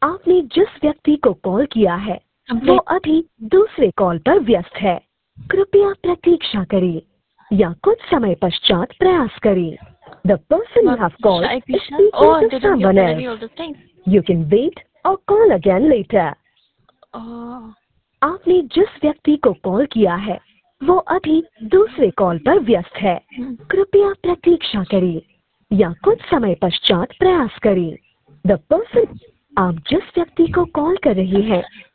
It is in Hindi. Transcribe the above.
आपने जिस व्यक्ति को कॉल किया है वो अभी दूसरे कॉल पर व्यस्त है। कृपया प्रतीक्षा करें या कुछ समय पश्चात प्रयास करें। The person you have called Shy is Krishna. speaking Oh, to they don't give someone salary all else. the time. You can wait or call again later. Oh. आपने जिस व्यक्ति को कॉल किया है वो अभी दूसरे कॉल पर व्यस्त है। कृपया प्रतीक्षा करें या कुछ समय पश्चात प्रयास करें। The person आप जिस व्यक्ति को कॉल कर रही हैं